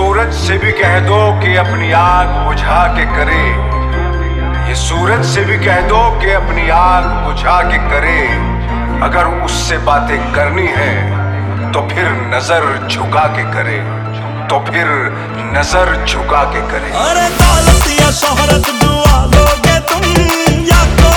सूरज से भी कह दो कि अपनी आग बुझा के करे। ये सूरज से भी कह दो कि अपनी आग बुझा के करे। अगर उससे बातें करनी है तो फिर नजर झुका के करे, तो फिर नजर झुका के करे। अरे दौलत या शोहरत दुआ लोगे तुम या